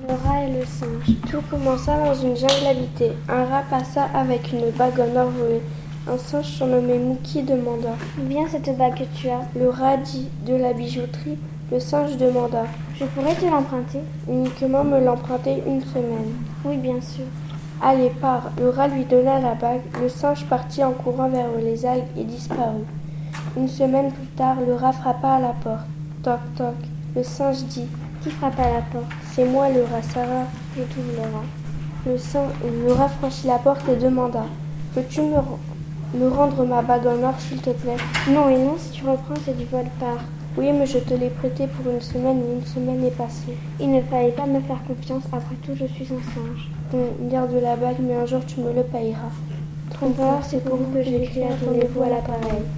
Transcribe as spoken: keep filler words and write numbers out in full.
Le rat et le singe. Tout commença dans une jungle habitée. Un rat passa avec une bague en or volée. Un singe surnommé Mookie demanda « Combien cette bague que tu as ?» Le rat dit « De la bijouterie ». Le singe demanda « Je pourrais te l'emprunter ?»« Uniquement me l'emprunter une semaine. »« Oui, bien sûr. » « Allez, pars !» Le rat lui donna la bague. Le singe partit en courant vers les algues et disparut. Une semaine plus tard, le rat frappa à la porte. Toc, toc. Le singe dit « Qui frappe à la porte ?»« C'est moi, le rat, Sarah. » Je t'ouvre le rat. Le, singe, le rat franchit la porte et demanda « Peux-tu me, me rendre ma bague en or, s'il te plaît ?»« Non et non, si tu reprends, c'est du vol part. »« Oui, mais je te l'ai prêté pour une semaine et une semaine est passée. »« Il ne fallait pas me faire confiance, après tout, je suis un singe. »« Bon, garde la bague, mais un jour tu me le payeras. »« Trompeur, c'est pour vous que j'écris, attendez-vous à l'appareil. »